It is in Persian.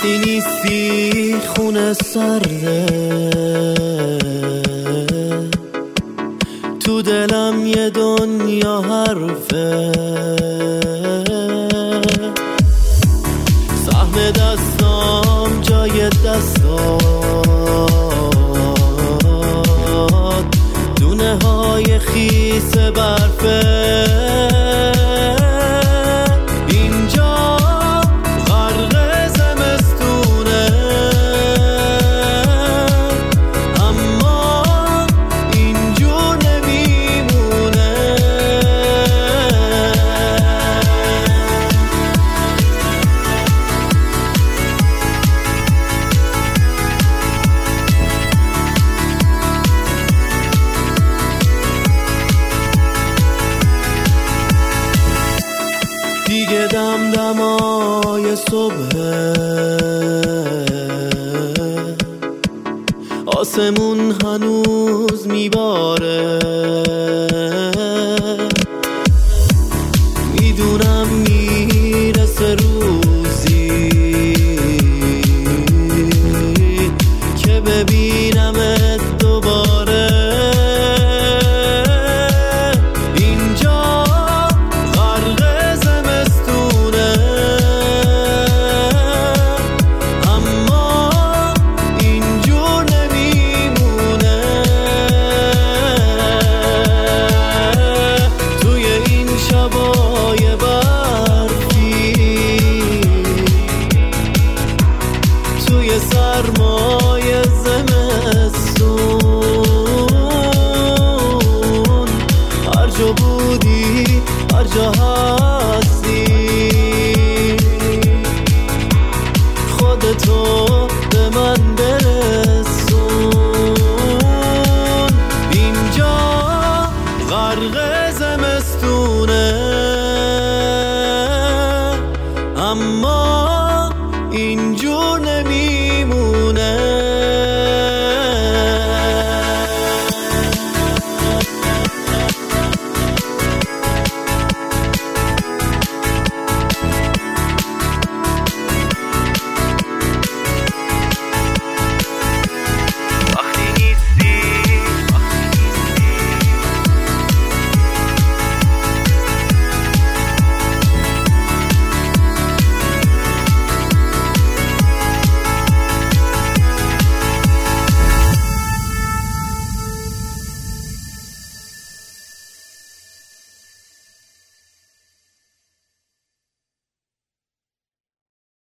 وقتی نیستی خونه سرده، تو دلم یه دنیا حرفه، سهم دستام جای دستات، دونه های خیس برفه، اینجا غرق زمستونه، اما اینجور نمیمونه. دیگه دمدمای صبح، آسمون هنوز میباره، میدونم میرسه روزی که ببینمت دوباره، اینجا غرق زمستونه، اما اینجور نمیمونه. توی این شبای برفی، توی سرمای زمستون، هر جا بودی هر جا هستی، خودتو به من